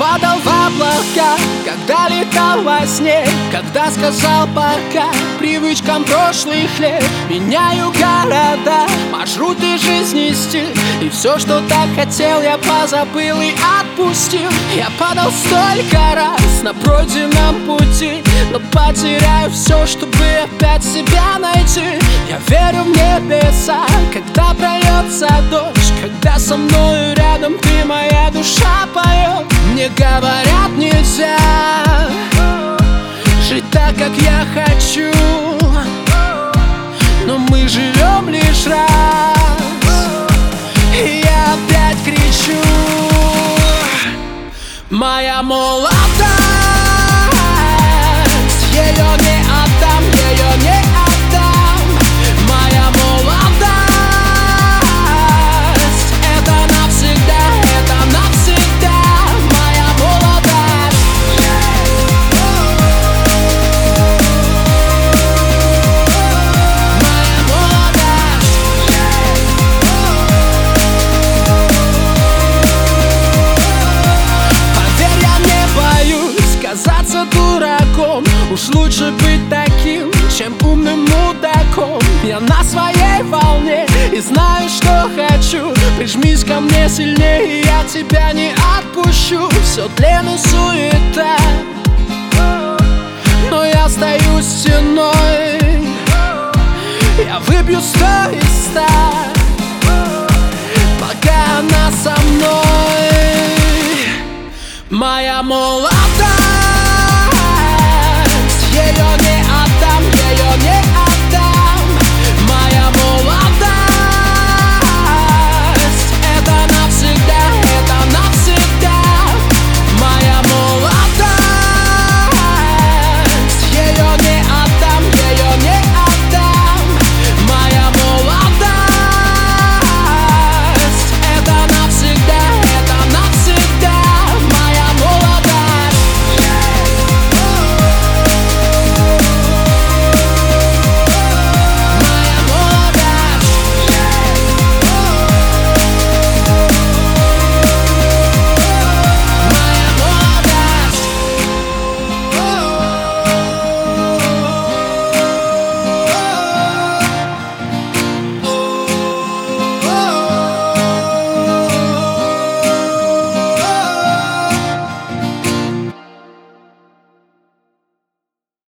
падал в облака, когда летал во сне, когда сказал пока привычкам прошлых лет. Меняю города, маршруты жизни, стиль, и все, что так хотел, я позабыл и отпустил. Я падал столько раз на пройденном пути, но потеряю все, чтобы опять себя найти. Я верю в небеса, когда прольется дождь, когда со мною рядом ты, моя душа поет. Мне говорят, нельзя жить так, как я хочу, но мы живем лишь раз, и я опять кричу: моя молодость, ее не отдам, ее не отдам. Моя молодость, это навсегда, это навсегда. Моя молодость. Моя молодость. Поверь, я не боюсь казаться дураком. Уж лучше быть таким, чем умным мудаком. Я на своей волне и знаю, что хочу. Прижмись ко мне сильнее, я тебя не отпущу. Все тлен и суета, но я остаюсь стеной. Я выбью 100 из 100, пока она со мной. Моя молодость, ее